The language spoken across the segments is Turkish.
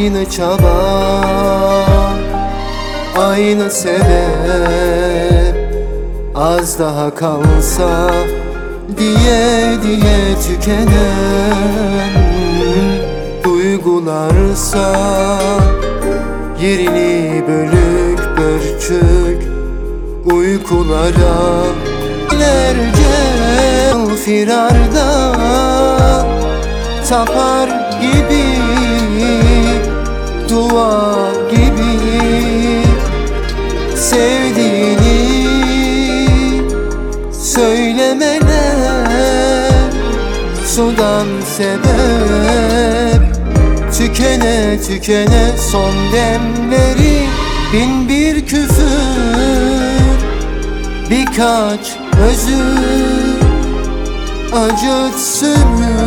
Aynı çaba, aynı sebep. Az daha kalsa diye tükenen duygularsa, yerini bölük pörçük uykulara, binlerce firarda tapar gibi, dua gibi sevdiğini söylemeler, sudan sebep. Tükene tükene son demleri, bin bir küfür, birkaç özür, acıtsın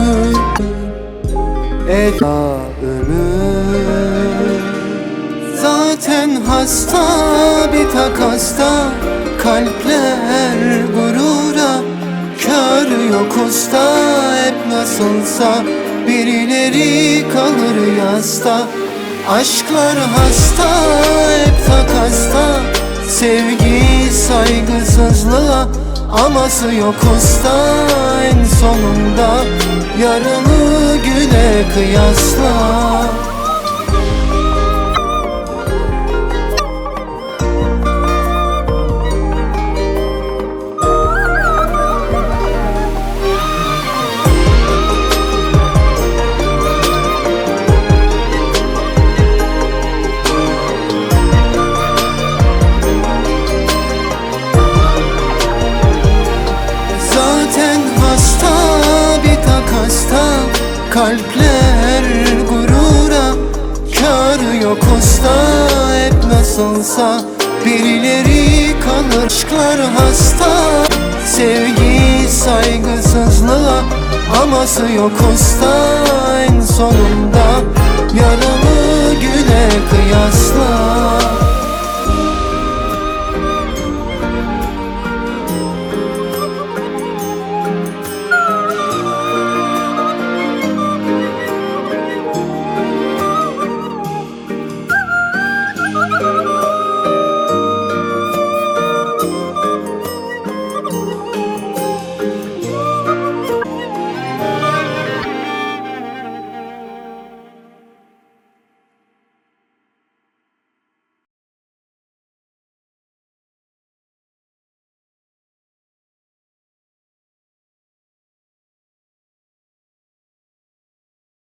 eda ömür. Zaten hasta bir takasta, kalpler gurura kör, yok usta. Hep nasılsa birileri kalır yasta. Aşklar hasta, hep takasta. Sevgi saygısızlığa, aması yok usta. En sonunda yarını güne kıyasla. Kalpler gurura kör, yok usta. Hep nasılsa birileri kalır. Aşklar hasta, sevgi saygısızlığa, aması yok usta. En sonunda yarın